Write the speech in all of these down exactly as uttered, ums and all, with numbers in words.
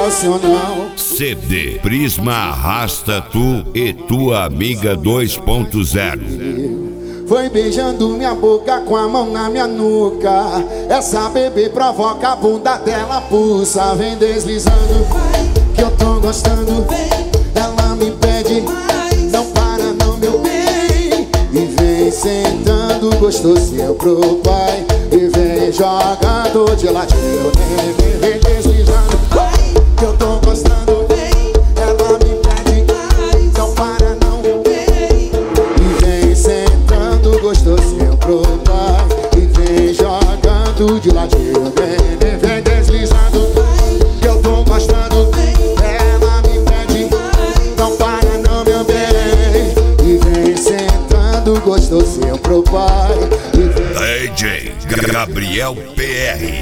sensacional. C D Prisma Arrasta Tu e Tua Amiga dois ponto zero. Foi beijando minha boca com a mão na minha nuca. Essa bebê provoca a bunda dela, pulsa. Vem deslizando, que eu tô gostando. Ela me pede, não para não, meu bem. E vem sentando gostosinho pro pai. E vem jogando de ladinho. Vem, vem deslizando, que eu tô gostando. Ela me pede, não para não, meu bem. E vem sentando gostosinho pro pai. E vem jogando de ladinho. Vem, vem, vem deslizando, que eu tô gostando. Ela me pede, não para não, meu bem. E vem sentando gostosinho pro pai. D J Gabriel P R.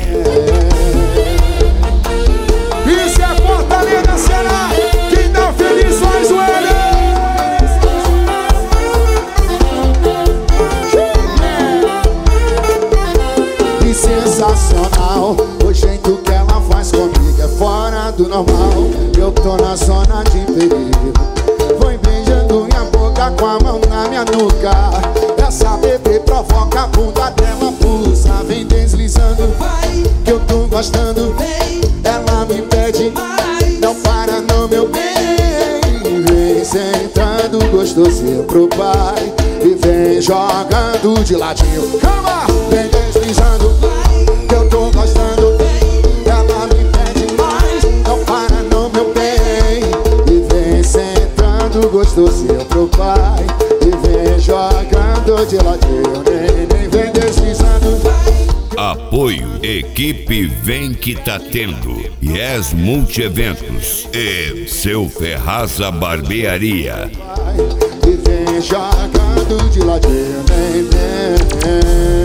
Isso é Fortaleza, Ceará. Quem tá feliz faz o L. Que sensacional. O jeito que ela faz comigo é fora do normal. Eu tô na zona de perigo. Foi beijando minha boca com a mão na minha nuca. Essa bebê provoca a bunda dela, pulsa. Vem deslizando, que eu tô gostando. Ela me pede, não para não, meu bem. Vem sentando gostosinho pro pai. E vem jogando de ladinho. Calma! Vem deslizando, que eu tô gostando. Ela me pede mais, não para não, meu bem. E vem sentando gostosinho pro pai. E vem jogando de ladinho. Nem, nem vem deslizando. Apoio Equipe Vem Que Tá Tendo, Yes Multieventos e Seu Ferraza Barbearia. E vem jogando de ladinho, vem, vem, vem.